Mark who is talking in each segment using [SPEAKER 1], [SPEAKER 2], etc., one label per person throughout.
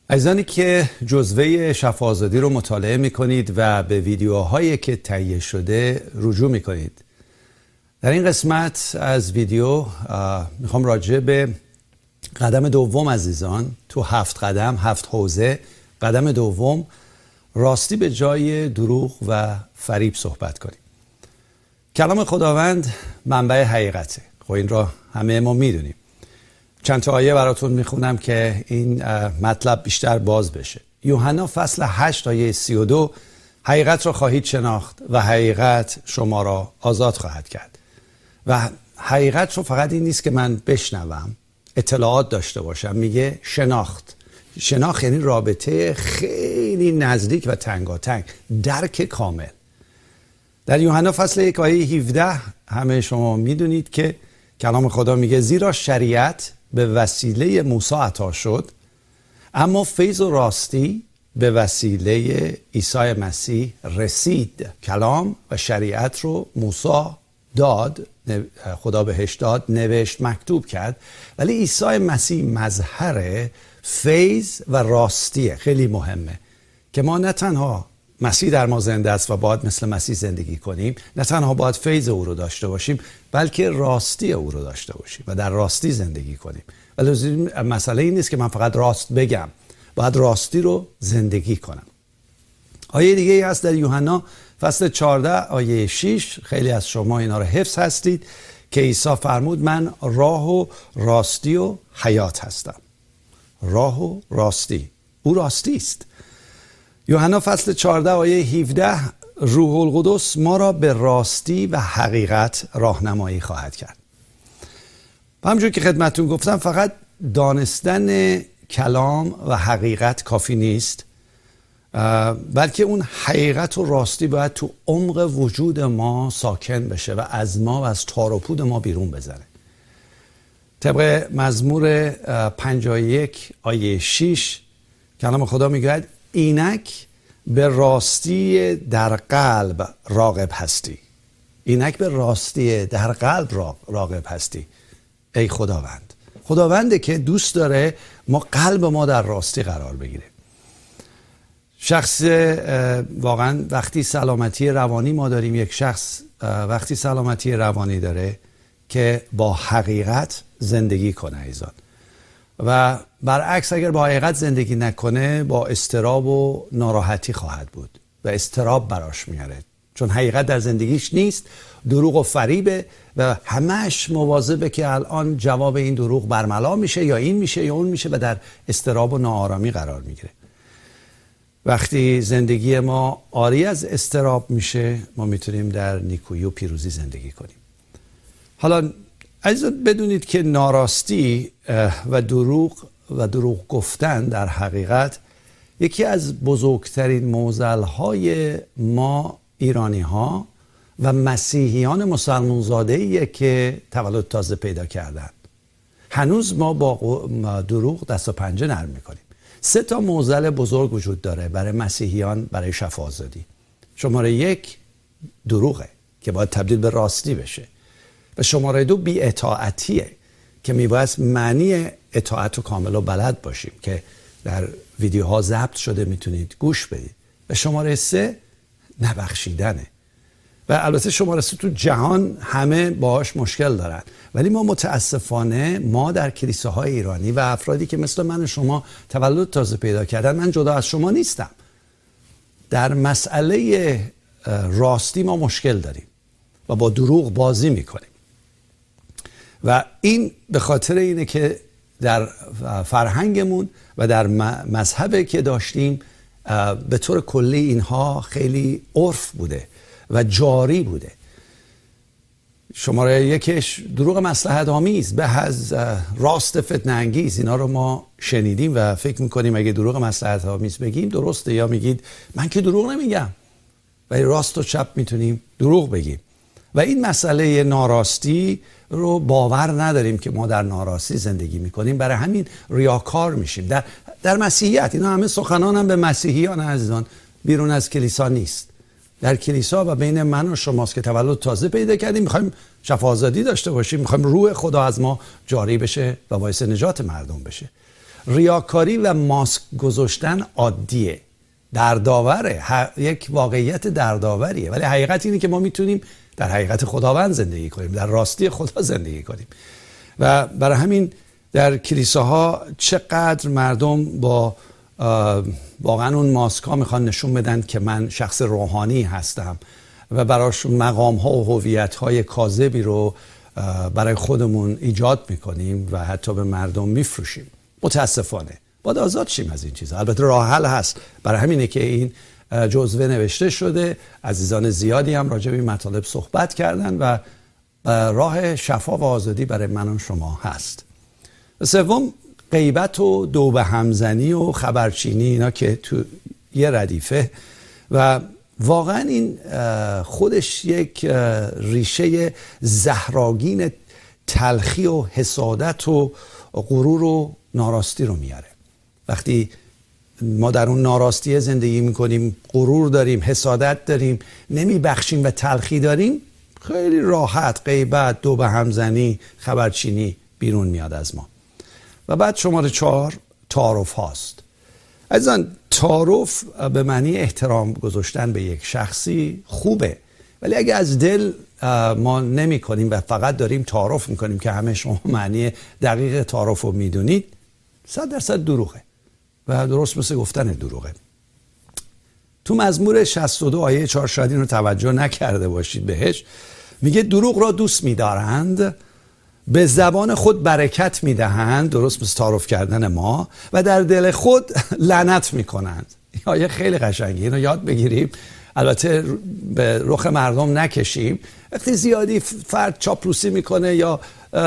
[SPEAKER 1] عزیزانی که جزوه شفا آزادی رو مطالعه میکنید و به ویدیوهایی که تهیه شده رجوع میکنید، در این قسمت از ویدیو میخوام راجع به قدم دوم عزیزان تو 7 قدم 7 حوزه، قدم دوم راستی به جای دروغ و فریب صحبت کنیم. کلام خداوند منبع حقیقته. خب این را همه ما میدونیم. چند تا آیه براتون میخونم که این مطلب بیشتر باز بشه. یوحنا فصل 8 آیه 32: حقیقت را خواهید شناخت و حقیقت شما را آزاد خواهد کرد. و حقیقت رو فقط این نیست که من بشنوم، اطلاعات داشته باشم. میگه شناخت. شناخت یعنی رابطه خیلی نزدیک و تنگاتنگ، درک کامل. در یوحنا فصل 1 آیه 17 همه شما میدونید که کلام خدا میگه زیرا شریعت به وسیله موسی عطا شد، اما فیض و راستی به وسیله عیسی مسیح رسید. کلام و شریعت رو موسی داد، خدا بهش داد، نوشت، مکتوب کرد، ولی عیسی مسیح مظهر فیض و راستیه. خیلی مهمه که ما نه تنها مسیح در ما زنده است و باید مثل مسیح زندگی کنیم، نه تنها باید فیض او رو داشته باشیم، بلکه راستی او رو داشته باشیم و در راستی زندگی کنیم. ولی مسئله این نیست که من فقط راست بگم، باید راستی رو زندگی کنم. آیه دیگه هست در یوحنا فصل 14 آیه 6، خیلی از شما اینا رو حفظ هستید، که عیسی فرمود من راه و راستی و حیات هستم. راه و راستی، او راستی است. یوحنا فصل 14 آیه 17: روح القدس ما را به راستی و حقیقت راهنمایی خواهد کرد. همونجور که خدمتتون گفتم، فقط دانستن کلام و حقیقت کافی نیست، بلکه اون حقیقت و راستی باید تو عمق وجود ما ساکن بشه و از ما و از تار و پود ما بیرون بزنه. طبق مزمور 51 آیه 6 کلام خدا میگه اینک به راستی در قلب راغب هستی. اینک به راستی در قلب راغب هستی. ای خداوند. خداونده که دوست داره ما قلب ما در راستی قرار بگیره. شخص واقعا وقتی سلامتی روانی ما داریم، یک شخص وقتی سلامتی روانی داره که با حقیقت زندگی کنه ایزان، و برعکس اگر با حقیقت زندگی نکنه با اضطراب و ناراحتی خواهد بود و اضطراب براش میاره، چون حقیقت در زندگیش نیست، دروغ و فریبه و همش مواظبه که الان جواب این دروغ برملا میشه یا این میشه یا اون میشه و در اضطراب و ناآرامی قرار میگیره. وقتی زندگی ما عاری از اضطراب میشه، ما میتونیم در نیکویی و پیروزی زندگی کنیم. حالا عزیزان بدونید که ناراستی و دروغ گفتن در حقیقت یکی از بزرگترین معضل‌های ما ایرانی ها و مسیحیان مسلمان زاده‌ایه که تولد تازه پیدا کردن. هنوز ما با دروغ دست و پنجه نرم میکنیم. 3 تا معضل بزرگ وجود داره برای مسیحیان برای شفا آزادی. شماره 1 دروغه که باید تبدیل به راستی بشه، و شماره 2 بی‌اطاعتیه که میباید معنی اطاعت و کامل و بلد باشیم که در ویدیوها ضبط شده، میتونید گوش بدید. و شماره 3 نبخشیدنه. و البته شماره 3 تو جهان همه باهاش مشکل دارن، ولی ما متاسفانه ما در کلیساهای ایرانی و افرادی که مثل من و شما تولد تازه پیدا کردن، من جدا از شما نیستم، در مسئله راستی ما مشکل داریم و با دروغ بازی میکنیم. و این به خاطر اینه که در فرهنگمون و در مذهبی که داشتیم به طور کلی اینها خیلی عرف بوده و جاری بوده. شماره 1 دروغ مصلحت آمیز به از راست فتنه انگیز. اینا رو ما شنیدیم و فکر میکنیم اگه دروغ مصلحت آمیز بگیم درسته، یا میگید من که دروغ نمیگم، ولی راست و چپ میتونیم دروغ بگیم. و این مسئله ناراستی رو باور نداریم که ما در ناراستی زندگی میکنیم، برای همین ریاکار میشیم. در مسیحیت اینا همه سخنان هم به مسیحیان عزیزان بیرون از کلیسا نیست. در کلیسا و بین من و شماست که تولد تازه پیدا کردیم، میخوایم شفا آزادی داشته باشیم، میخوایم روح خدا از ما جاری بشه و باعث نجات مردم بشه. ریاکاری و ماسک گذاشتن عادیه، دردآوره، یک واقعیت دردآوریه، ولی حقیقت اینه که ما میتونیم در حقیقت خداوند زندگی کنیم، در راستی خدا زندگی کنیم. و برای همین در کلیساها چقدر مردم با واقعا اون ماسک ها میخوان نشون بدن که من شخص روحانی هستم و براشون مقام ها و هویت های کاذبی رو برای خودمون ایجاد میکنیم و حتی به مردم میفروشیم. متاسفانه باید آزاد شیم از این چیزا. البته راه حل هست، برای همینه که این جزوه نوشته شده. عزیزان زیادی هم راجع به این مطالب صحبت کردن و راه شفا و آزادی برای من و شما هست. سوم، غیبت و دو به همزنی و خبرچینی، اینا که تو یه ردیفه و واقعا این خودش یک ریشه زهراگین تلخی و حسادت و غرور و ناراستی رو میاره. وقتی ما در اون ناراستی زندگی میکنیم، غرور داریم، حسادت داریم، نمیبخشیم و تلخی داریم، خیلی راحت غیبت، دو به همزنی، خبرچینی بیرون میاد از ما. و بعد شماره 4 تعارف هاست. عزیزان، تعارف به معنی احترام گذاشتن به یک شخصی خوبه، ولی اگه از دل ما نمی کنیم و فقط داریم تعارف میکنیم که همه شما معنی دقیق تعارف رو میدونید، 100% دروغه و درست مثل گفتن دروغه. تو مزمور 62 آیه 4 شاید این رو توجه نکرده باشید بهش، میگه دروغ را دوست می‌دارند، به زبان خود برکت میدهند، درست مثل تعارف کردن ما، و در دل خود لعنت میکنند. این آیه خیلی قشنگه، اینو یاد بگیریم. البته به رخ مردم نکشیم. وقتی زیادی فرد چاپلوسی میکنه یا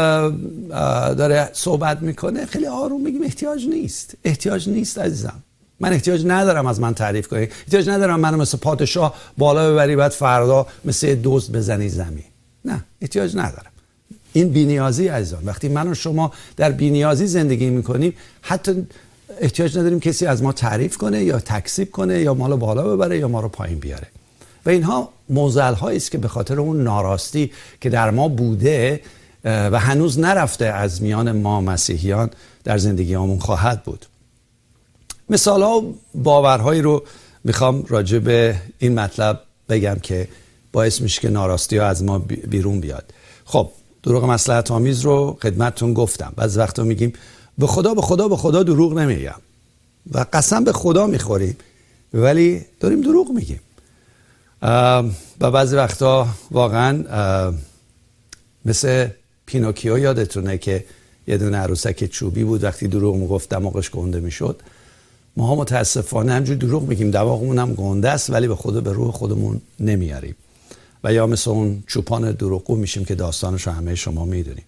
[SPEAKER 1] داره صحبت میکنه، خیلی آروم بگیم احتیاج نیست عزیزم. من احتیاج ندارم از من تعریف کنی، احتیاج ندارم منو مثل پادشاه بالا ببری بعد فردا مثل دزد بزنی زمین. نه، احتیاج ندارم. این بی‌نیازی عزیزان. وقتی من و شما در بی‌نیازی زندگی میکنیم، حتی احتیاج نداریم کسی از ما تعریف کنه یا تکذیب کنه یا ما رو بالا ببره یا ما رو پایین بیاره. و اینها معضل‌هایی است که به خاطر اون ناراستی که در ما بوده و هنوز نرفته از میان ما مسیحیان در زندگیمون خواهد بود. مثال‌ها و باورهایی رو میخوام راجع به این مطلب بگم که باعث میشه که ناراستی ها از ما بیرون بیاد. خب، دروغ مصلحت آمیز رو خدمتتون گفتم. بعضی وقتا میگیم به خدا دروغ نمیگم و قسم به خدا میخوریم ولی داریم دروغ میگیم. و بعضی وقتا واقعا مثل پینوکیو، یادتونه که یه دونه عروسک چوبی بود، وقتی دروغ میگفت دماغش گنده میشد. ما متاسفانه همجور دروغ میگیم، دماغمون هم گنده است ولی به روح خودمون نمیاریم و یا مثل اون چوپان دروغگو میشیم که داستانش رو همه شما میدونیم.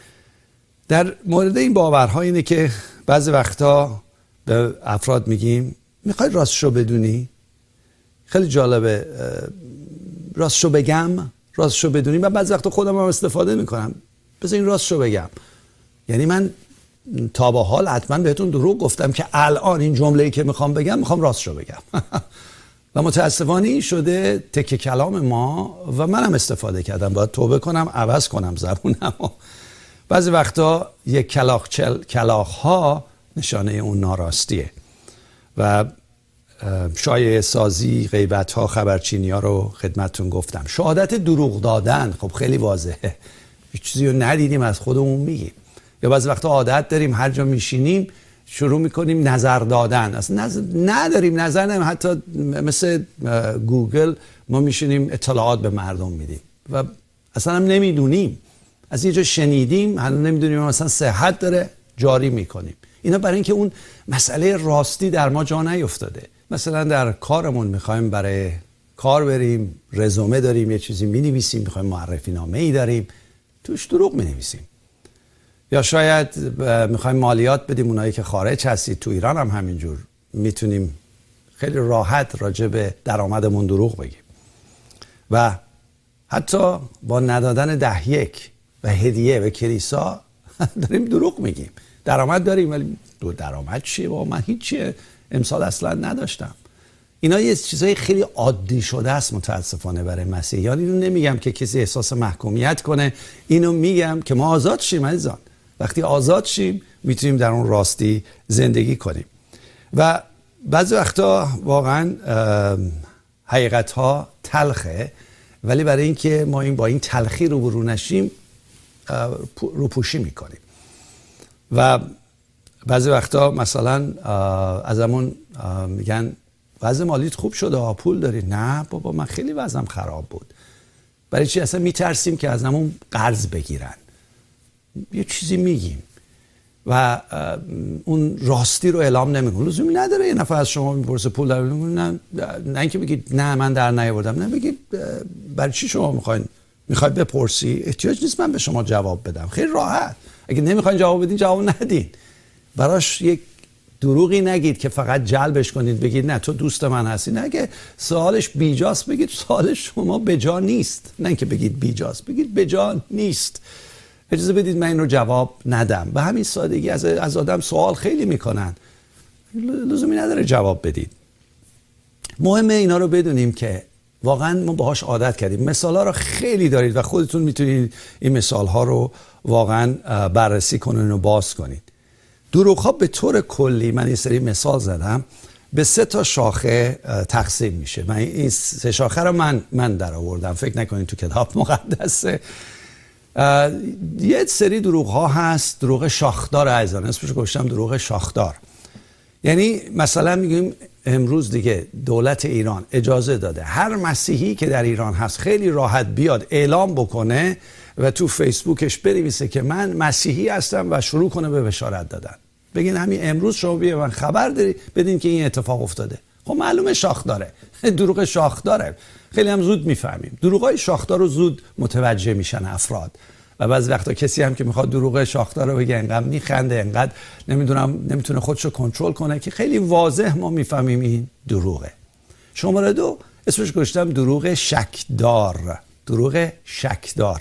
[SPEAKER 1] در مورد این باورها اینه که بعضی وقتا به افراد میگیم میخوای راستشو بدونی؟ خیلی جالبه، راستشو بگم، راستشو بدونی. و بعضی وقتا خودم هم استفاده میکنم، بذار این راستشو بگم. یعنی من تا به حال حتما بهتون دروغ گفتم که الان این جمله‌ای که میخوام بگم میخوام راستشو بگم. و متاسفانه این شده تکه کلام ما و منم استفاده کردم. باید توبه کنم، عوض کنم زبونم. بعضی وقتا یک کلاغ ها نشانه اون ناراستیه و شایعه سازی، غیبت ها، خبرچینی ها رو خدمتتون گفتم. شهادت دروغ دادن، خب خیلی واضحه، هیچ چیزی رو ندیدیم از خودمون میگیم. یا بعضی وقتا عادت داریم هر جا میشینیم شروع میکنیم نظر دادن. اصلا نداریم نظر نداریم، حتی مثل گوگل ما میشینیم اطلاعات به مردم میدیم و اصلا هم نمیدونیم، از یه جا شنیدیم هنوز نمیدونیم مثلا صحت داره جاری میکنیم. اینا برای اینکه اون مسئله راستی در ما جا نیفتاده. مثلا در کارمون میخوایم برای کار بریم، رزومه داریم، یه چیزی مینویسیم، میخوایم معرفی نامه ای داریم، توش دروغ مینویسیم. یا شاید میخوایم مالیات بدیم، اونایی که خارج هستید، تو ایران هم همینجور میتونیم خیلی راحت راجع به درآمدمون دروغ بگیم. و حتی با ندادن 10 و هدیه به کلیسا داریم دروغ میگیم. درآمد داریم ولی درآمد چیه؟ با من هیچی امسال اصلا نداشتم. اینا یه چیزای خیلی عادی شده است متاسفانه برای مسیحیان. اینو نمیگم که کسی احساس محکومیت کنه، اینو میگم که ما آزاد شیم عزیزان. وقتی آزاد شیم میتونیم در اون راستی زندگی کنیم. و بعضی وقتا واقعا حقیقت ها تلخه، ولی برای اینکه ما با این تلخی روبرو نشیم روپوشی میکنیم. و بعضی وقتا مثلا ازمون میگن وضع مالیت خوب شده، پول داری؟ نه بابا، من خیلی وضعم خراب بود. برای چی اصلا میترسیم که ازمون قرض بگیرن؟ یه چیزی میگیم و اون راستی رو اعلام نمیکنه. لزومی نداره یه نفر از شما میپرسه پول داری؟ نه اینکه بگید نه من در نیاوردم، نه بگید برای چی شما میخواید بپرسی؟ احتیاج نیست من به شما جواب بدم. خیلی راحت، اگه نمیخواین جواب بدین جواب ندین. براش یک دروغی نگید که فقط جلبش کنید، بگید نه تو دوست من هستی. نه، اگه سوالش بیجاست بگید سوال شما بجا نیست. نه اینکه بگید بیجاست، بگید بجا نیست، اجازه بدید من این رو جواب ندم. به همین سادگی از آدم سوال خیلی میکنن، لزومی نداره جواب بدید. مهمه اینا رو بدونیم که واقعا ما باهاش عادت کردیم. مثال ها رو خیلی دارید و خودتون میتونید این مثال ها رو واقعا بررسی کنین و باز کنید. دروغ ها به طور کلی، من این سری مثال زدم، به 3 شاخه تقسیم میشه. من این 3 شاخه رو من در آوردم، فکر نکنید تو کتاب مقدسه. یه سری دروغ ها هست، دروغ شاخدار عزیزان، اسمش رو گذاشتم دروغ شاخدار. یعنی مثلا میگیم امروز دیگه دولت ایران اجازه داده هر مسیحی که در ایران هست خیلی راحت بیاد اعلام بکنه و تو فیسبوکش بنویسه که من مسیحی هستم و شروع کنه به بشارت دادن. بگین همین امروز شما بیا من خبر داری بدین که این اتفاق افتاده. خب معلومه شاخداره، دروغ شاخداره. خیلی هم زود میفهمیم. دروغای شاخدار رو زود متوجه میشن افراد. و بعضی وقتا کسی هم که میخواد دروغ شاخدار رو بگه انقدر میخنده، انقدر نمیتونه خودشو کنترل کنه که خیلی واضح ما میفهمیم این دروغه. شماره 2 اسمش گذاشتم دروغ شکدار. دروغ شکدار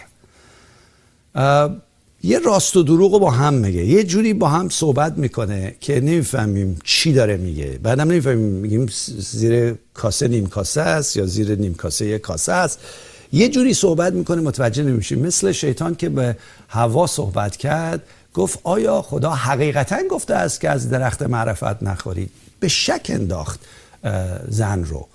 [SPEAKER 1] یه راست و دروغ رو با هم میگه، یه جوری با هم صحبت میکنه که نمیفهمیم چی داره میگه. بعدم نمیفهمیم، میگیم زیر کاسه نیم کاسه است یا زیر نیم کاسه یک کاسه است. یه جوری صحبت میکنه متوجه نمیشیم. مثل شیطان که به حوا صحبت کرد، گفت آیا خدا حقیقتا گفته است که از درخت معرفت نخورید؟ به شک انداخت زن رو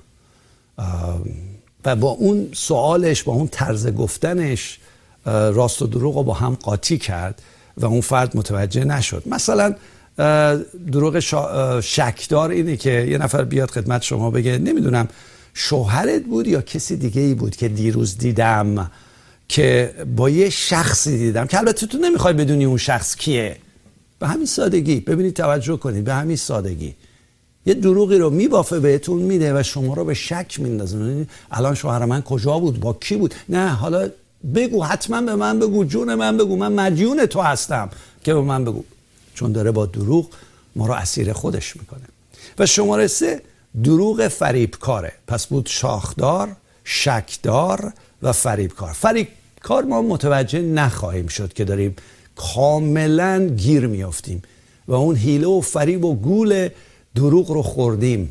[SPEAKER 1] و با اون سوالش، با اون طرز گفتنش راست و دروغ رو با هم قاطی کرد و اون فرد متوجه نشد. مثلا دروغ شکدار اینه که یه نفر بیاد خدمت شما بگه نمیدونم شوهرت بود یا کسی دیگه ای بود که دیروز دیدم که با یه شخصی دیدم، که البته تو نمیخوای بدونی اون شخص کیه. به همین سادگی، ببینید توجه کنید، به همین سادگی یه دروغی رو میبافه بهتون میده و شما رو به شک میندازه. الان شوهر من کجا بود، با کی بود؟ نه حالا بگو، حتما به من بگو، جون من بگو، من مدیون تو هستم که به من بگو. چون داره با دروغ ما رو اسیر خودش میکنه. و شماره 3 دروغ فریبکاره. پس بود شاخدار، شکدار و فریبکار. فریبکار ما متوجه نخواهیم شد که داریم کاملا گیر میافتیم و اون حیله و فریب و گول دروغ رو خوردیم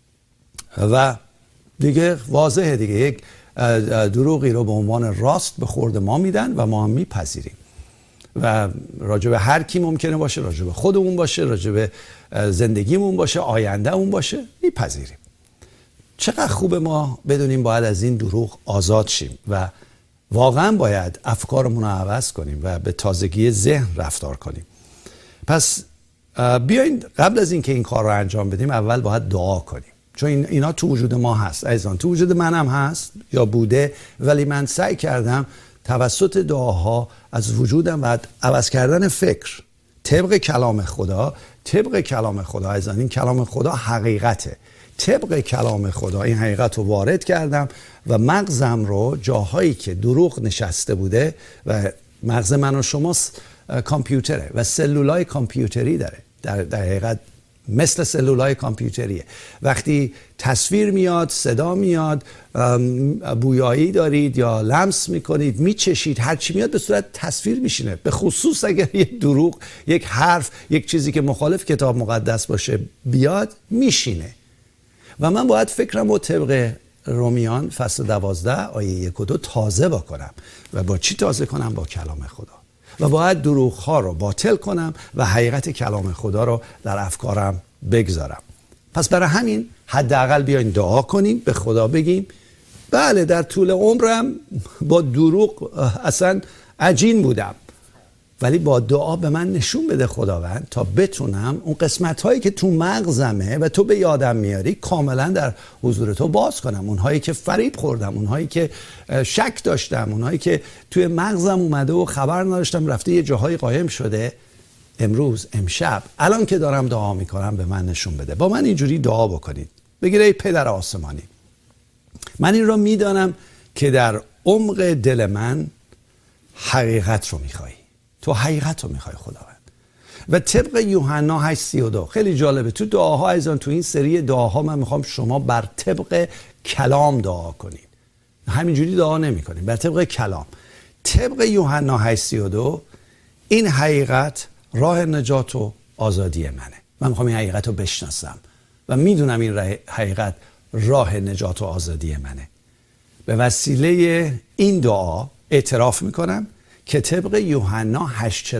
[SPEAKER 1] و دیگه واضحه دیگه، یک دروغی رو به عنوان راست به خورد ما میدن و ما هم میپذیریم و راجع به هر کی ممکنه باشه، راجع به خودمون باشه، راجع به زندگیمون باشه، آینده اون باشه، میپذیریم. چقدر خوبه ما بدونیم باید از این دروغ آزاد شیم و واقعا باید افکارمون رو عوض کنیم و به تازگی ذهن رفتار کنیم. پس بیاین قبل از اینکه این کار رو انجام بدیم اول باید دعا کنیم، چون اینا تو وجود ما هست عزیزان، تو وجود منم هست یا بوده، ولی من سعی کردم توسط دعاها از وجودم و عوض کردن فکر طبق کلام خدا عزیزان، این کلام خدا حقیقته، طبق کلام خدا این حقیقت رو وارد کردم و مغزم رو جاهایی که دروغ نشسته بوده، و مغز من و شما کامپیوتره و سلولای کامپیوتری داره، در حقیقت مثل سلولای کامپیوتریه. وقتی تصویر میاد، صدا میاد، بویایی دارید یا لمس میکنید، میچشید، هرچی میاد به صورت تصویر میشینه. به خصوص اگر یک دروغ، یک حرف، یک چیزی که مخالف کتاب مقدس باشه بیاد، میشینه. و من باید فکرم رو طبق رومیان فصل 12 آیه 1 و 2 تازه بکنم. و با چی تازه کنم؟ با کلام خدا. و باید دروغ ها رو باطل کنم و حقیقت کلام خدا رو در افکارم بگذارم. پس برای همین حداقل بیاین دعا کنیم، به خدا بگیم بله در طول عمرم با دروغ اصلا عجین بودم، ولی با دعا به من نشون بده خداوند تا بتونم اون قسمت هایی که تو مغزمه و تو به یادم میاری کاملا در حضور تو باز کنم. اونهایی که فریب خوردم، اونهایی که شک داشتم، اونهایی که توی مغزم اومده و خبر نداشتم رفته یه جاهای قایم شده، امروز امشب الان که دارم دعا میکنم به من نشون بده. با من اینجوری دعا بکنید، بگید ای پدر آسمانی، من این رو میدانم که در عمق دل من حقیقت رو میخوای، تو حقیقت رو میخوای خداوند. و طبق یوحنا 8:32 خیلی جالبه، تو دعاها عزیزان، تو این سری دعاها من میخوام شما بر طبق کلام دعا کنید، همینجوری دعا نمی کنید، بر طبق کلام. طبق یوحنا 8:32 این حقیقت راه نجات و آزادی منه. من میخوام این حقیقت رو بشناسم و میدونم این حقیقت راه نجات و آزادی منه. به وسیله این دعا اعتراف میکنم که طبق یوحنا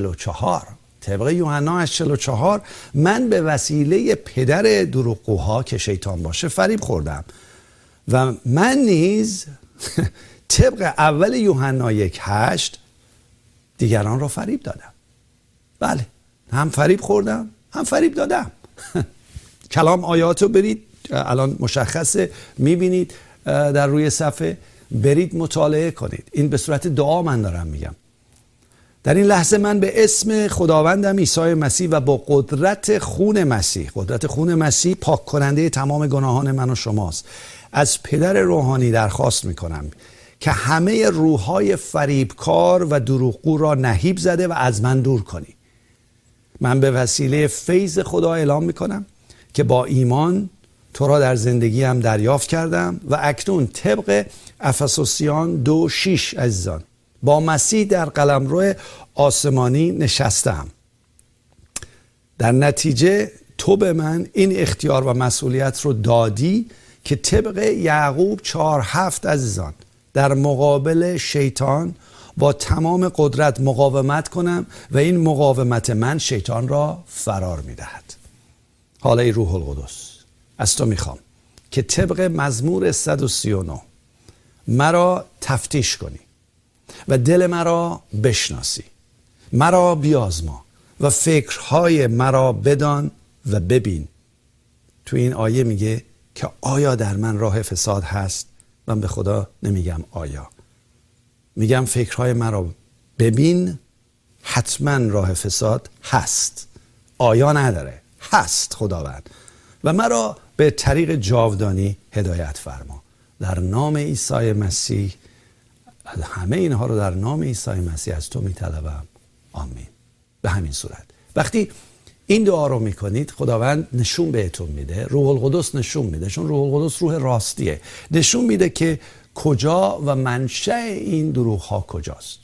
[SPEAKER 1] 8:44 من به وسیله پدر دروغگوها که شیطان باشه فریب خوردم و من نیز طبق اول یوحنا 1:8 دیگران را فریب دادم. بله، هم فریب خوردم هم فریب دادم. کلام آیاتو برید، الان مشخصه، میبینید در روی صفحه، برید مطالعه کنید. این به صورت دعا من دارم میگم. در این لحظه من به اسم خداوندم عیسی مسیح و با قدرت خون مسیح پاک کننده تمام گناهان من و شماست، از پدر روحانی درخواست میکنم که همه روح‌های فریبکار و دروغگو را نهیب زده و از من دور کنی. من به وسیله فیض خدا اعلام میکنم که با ایمان تو را در زندگیم دریافت کردم و اکنون طبق افسوسیان 2:6 عزیزان با مسیح در قلمرو آسمانی نشستم. در نتیجه تو به من این اختیار و مسئولیت رو دادی که طبق یعقوب 4:7 عزیزان در مقابل شیطان با تمام قدرت مقاومت کنم و این مقاومت من شیطان را فرار می‌دهد. حالا ای روح القدس، از تو میخوام که طبق مزمور 139 مرا تفتیش کنی و دل مرا بشناسی، مرا بیازما و فکرهای مرا بدان و ببین. تو این آیه میگه که آیا در من راه فساد هست؟ من به خدا نمیگم آیا، میگم فکرهای مرا ببین. حتما راه فساد هست، آیا نداره، هست خداوند، و مرا به طریق جاودانی هدایت فرما. در نام عیسی مسیح، همه اینها رو در نام عیسی مسیح از تو میطلبم، آمین. به همین صورت وقتی این دعا رو میکنید خداوند نشون بهتون میده، روح القدس نشون میده، چون روح القدس روح راستیه، نشون میده که کجا و منشأ این دروغ ها کجاست.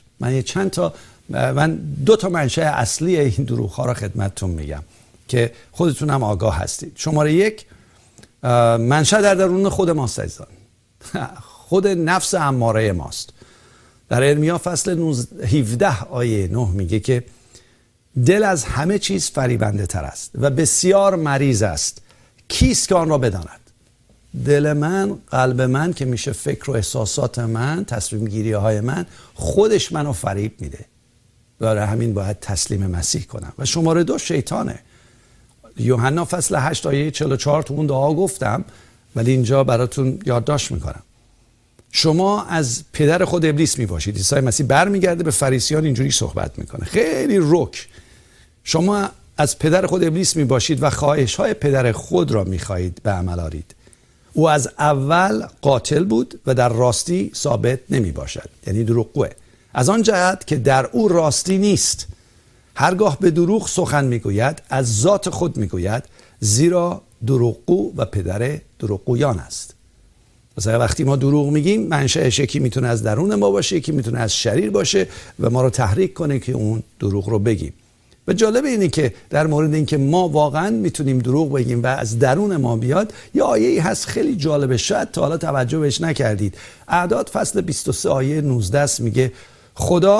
[SPEAKER 1] من 2 منشأ اصلی این دروغ ها رو خدمتتون میگم که خودتون هم آگاه هستید. شماره 1 منشأ در درون خود ماست عزیزان، خود نفس اماره ماست. در ارمیا فصل 17 آیه 9 میگه که دل از همه چیز فریبنده تر است و بسیار مریض است، کیست که آن را بداند؟ دل من، قلب من که میشه فکر و احساسات من، تصمیم گیری های من، خودش منو فریب میده. برای همین باید تسلیم مسیح کنم. و شماره 2 شیطانه. یوحنا فصل 8 آیه 44 تو اون دعا گفتم، ولی اینجا براتون یادداشت میکنم. شما از پدر خود ابلیس میباشید. عیسی مسیح برمیگرده به فریسیان اینجوری صحبت میکنه، خیلی رک. شما از پدر خود ابلیس میباشید و خواهش های پدر خود را میخواهید به عمل آورید. او از اول قاتل بود و در راستی ثابت نمیباشد، یعنی دروغگوه، از آن جهت که در او راستی نیست. هرگاه به دروغ سخن میگوید از ذات خود میگوید، زیرا دروغگو و پدر دروغگویان است. مثلا وقتی ما دروغ میگیم منشأش یکی میتونه از درون ما باشه، یکی میتونه از شریر باشه و ما رو تحریک کنه که اون دروغ رو بگیم. و جالب اینه که در مورد این که ما واقعا میتونیم دروغ بگیم و از درون ما بیاد، یه آیه‌ای هست خیلی جالبه، شاید تا حالا توجه بهش نکردید. اعداد فصل 23 آیه 19 میگه خدا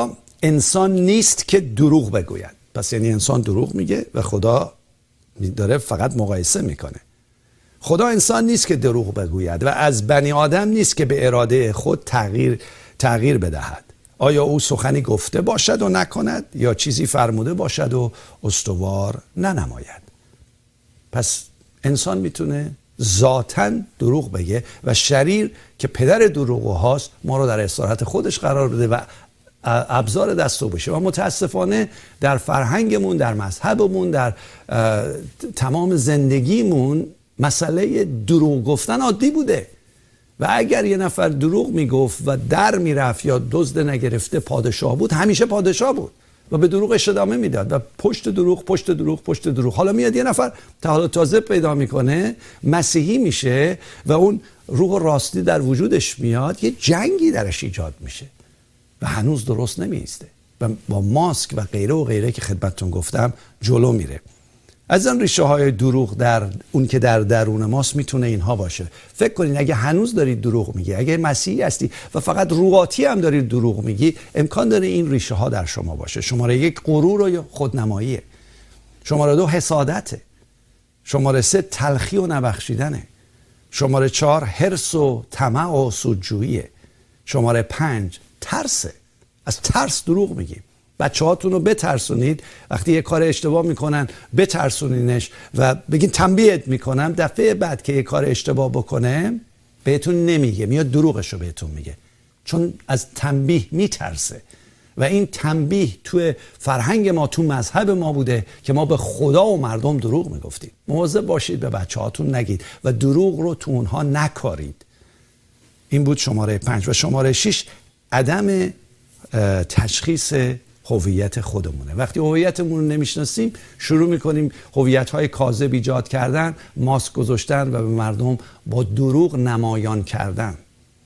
[SPEAKER 1] انسان نیست که دروغ بگوید. پس یعنی انسان دروغ میگه و خدا داره فقط مقایسه میکنه. خدا انسان نیست که دروغ بگوید و از بنی آدم نیست که به اراده خود تغییر بدهد. آیا او سخنی گفته باشد و نکند یا چیزی فرموده باشد و استوار ننماید؟ پس انسان میتونه ذاتاً دروغ بگه و شریر که پدر دروغ هاست ما رو در اسارت خودش قرار بده و ابزار دست و بشه. و متاسفانه در فرهنگمون، در مذهبمون، در تمام زندگیمون مسئله دروغ گفتن عادی بوده و اگر یه نفر دروغ میگفت و در میرفت یا دزد نگرفته پادشاه بود، همیشه پادشاه بود و به دروغش ادامه میداد و پشت دروغ. حالا میاد یه نفر حالا تازه پیدا میکنه، مسیحی میشه و اون روح راستی در وجودش میاد، یه جنگی درش ایجاد میشه و هنوز درست نمیسته و با ماسک و غیره که خدمتتون گفتم جلو میره. از آن ریشه های دروغ در اون که در درون ماست میتونه اینها باشه. فکر کنین اگه هنوز دارید دروغ میگی، اگه مسیحی هستی و فقط رواتی هم دارید دروغ میگی، امکان داره این ریشه ها در شما باشه. شماره 1 غرور و خودنماییه. شماره 2 حسادته. شماره 3 تلخی و نبخشیدنه. شماره 4 حرص و طمع و سودجوییه. شماره 5 ترسه. از ترس دروغ میگیم. بچه‌هاتون رو بترسونید، وقتی یه کار اشتباه میکنن بترسونینش و بگین تنبیهت میکنم، دفعه بعد که یه کار اشتباه بکنه بهتون نمیگه، میاد دروغش رو بهتون میگه، چون از تنبیه میترسه. و این تنبیه توی فرهنگ ما، تو مذهب ما بوده که ما به خدا و مردم دروغ میگفتیم. مواظب باشید به بچه‌هاتون نگید و دروغ رو تو اونها نکارید. این بود شماره 5. و شماره 6 عدم تشخیص هویت خودمونه. وقتی هویتمون رو نمیشناسیم شروع میکنیم هویت‌های کاذب ایجاد کردن، ماسک گذاشتن و به مردم با دروغ نمایان کردن.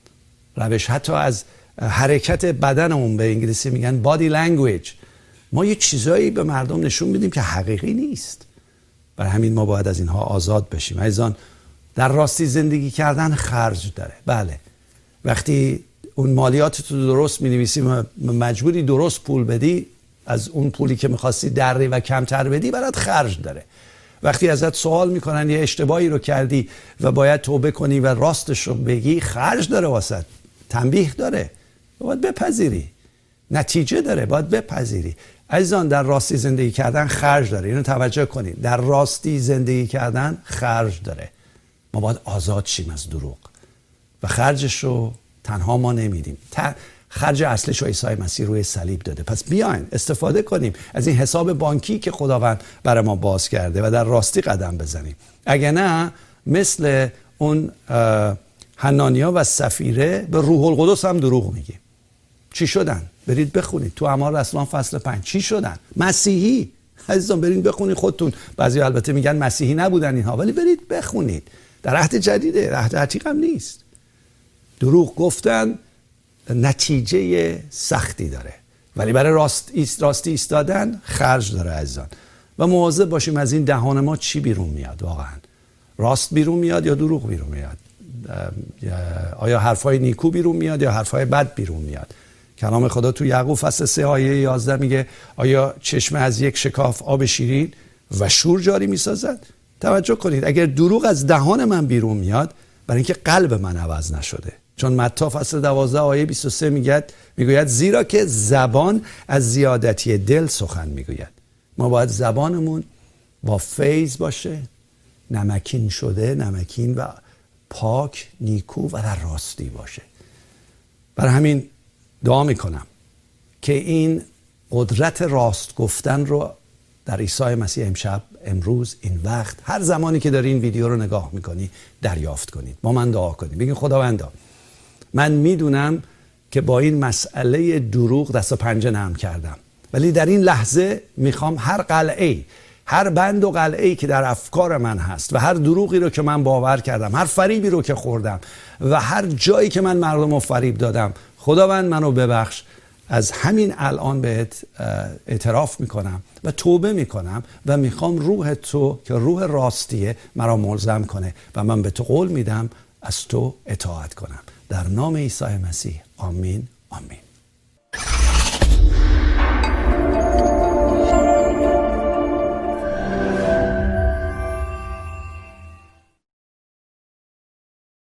[SPEAKER 1] روش حتی از حرکت بدنمون، به انگلیسی میگن body language، ما یه چیزایی به مردم نشون میدیم که حقیقی نیست. برای همین ما باید از اینها آزاد بشیم. عزیزان، در راستی زندگی کردن خرج داره. بله، وقتی اون مالیات تو درست می‌نویسی، مجبوری درست پول بدی، از اون پولی که می‌خواستی دری و کمتر بدی برات خرج داره. وقتی ازت سوال میکنن یه اشتباهی رو کردی و باید توبه کنی و راستش رو بگی، خرج داره واسط، تنبیه داره، باید بپذیری، نتیجه داره، باید بپذیری. عزیزان، در راستی زندگی کردن خرج داره. اینو توجه کنید، در راستی زندگی کردن خرج داره. ما باید آزاد شیم از دروغ و خرجش رو تنها ما نمیدیم. خرج اصلش رو عیسی مسیح روی صلیب داده. پس بیاین استفاده کنیم از این حساب بانکی که خداوند برای ما باز کرده و در راستی قدم بزنیم. اگه نه، مثل اون حنانیا و سفیره به روح القدس هم دروغ میگیم. چی شدن؟ برید بخونید تو اعمال رسولان فصل 5. چی شدن؟ مسیحی. عزیزان برید بخونید خودتون. بعضی البته میگن مسیحی نبودن اینها، ولی برید بخونید. در عهد جدیده، عهد عتیق هم نیست. دروغ گفتن نتیجه سختی داره، ولی برای راستی ایستادن خرج داره عزیزان. و مواظب باشیم از این دهان ما چی بیرون میاد. واقعا راست بیرون میاد یا دروغ بیرون میاد؟ آیا حرفای نیکو بیرون میاد یا حرفای بد بیرون میاد؟ کلام خدا تو یعقوب فصل 3 آیه 11 میگه آیا چشمه از یک شکاف آب شیرین و شور جاری میسازد؟ توجه کنید، اگر دروغ از دهان من بیرون میاد، برای اینکه قلب من عوض نشده. چون متی فصل 12 آیه 23 میگوید زیرا که زبان از زیادتی دل سخن میگوید. ما باید زبانمون با فیض باشه، نمکین شده، نمکین و پاک، نیکو و در راستی باشه. برای همین دعا میکنم که این قدرت راست گفتن رو در عیسی مسیح امشب، امروز، این وقت، هر زمانی که داری این ویدیو رو نگاه میکنی دریافت کنید. با من دعا کنید. بگین خداوندا، من میدونم که با این مسئله دروغ دست و پنجه نرم کردم، ولی در این لحظه میخوام هر قلعه، هر بند و قلعه‌ای که در افکار من هست و هر دروغی رو که من باور کردم، هر فریبی رو که خوردم و هر جایی که من مردم رو فریب دادم، خداوند منو ببخش. از همین الان بهت اعتراف میکنم و توبه میکنم و میخوام روح تو که روح راستیه مرا ملزم کنه و من به تو قول میدم از تو اطاعت کنم. در نام عیسی مسیح، آمین، آمین.